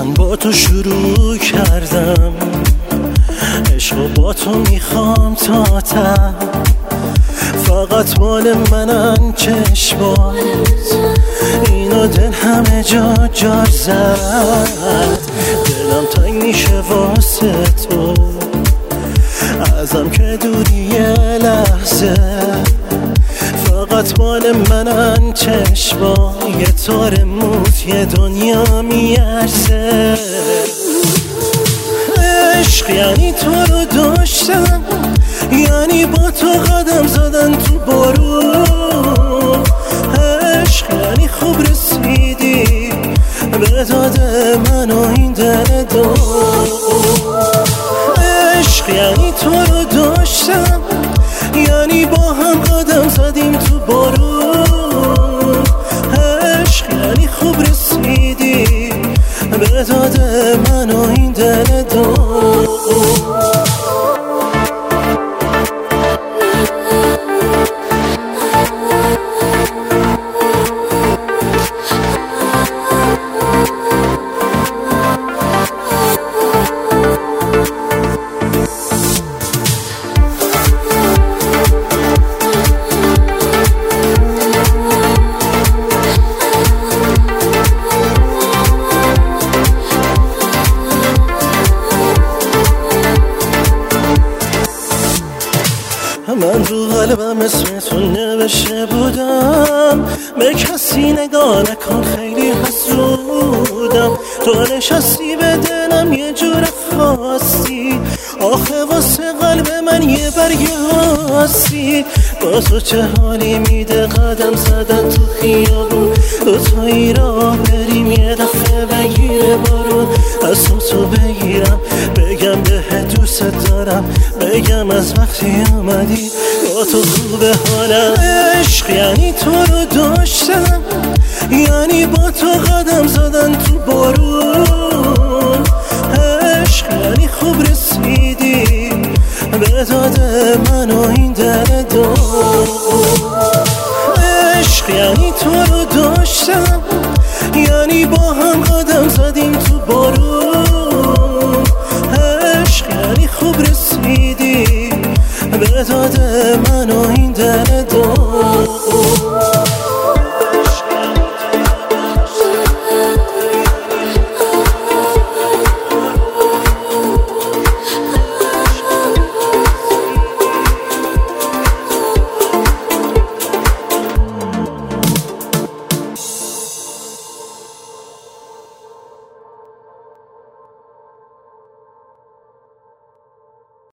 من با تو شروع کردم، عشقو با تو میخوام تا ته، فقط مال منن چشمات، اینو دل همه جا جار زد، دلم تنگ میشه واسه تو، ازم که دوری یه لحظه، فقط مال منن چشما، یه تار موت یه دنیا میارزه. عشق یعنی تو رو داشتم، یعنی با تو قدم زدن تو بارون، عشق یعنی خوب رسیدی به داد من و این دل دو، عشق یعنی تو رو داشتم، یعنی با هم قدم زدیم تو بارون، عشق یعنی خوب رسیدی به داد من و این دل دو. من رو قلبم اسمتون نوشته بودم، به کسی نگاه نکن خیلی حسودم، تو نشستی به دلم یه جور خاصی، آخه واسه قلب من یه برگ هستی، با تو چه حالی میده قدم زدن تو خیابون، دوتایی راه بریم یه دفعه بگیره بارون، از تو بگیرم بگم به دوست دارم، بگم از وقتی اومدی با تو خوبه حالم. عشق یعنی تو رو داشتم، یعنی با تو قدم زدن تو بارون، عشق یعنی خوب رسیدی به داد من و این دل دو، عشق یعنی تو رو داشتم، یعنی با هم قدم زدیم تو بارون، عشق یعنی خوب رسیدی به داد من و این دل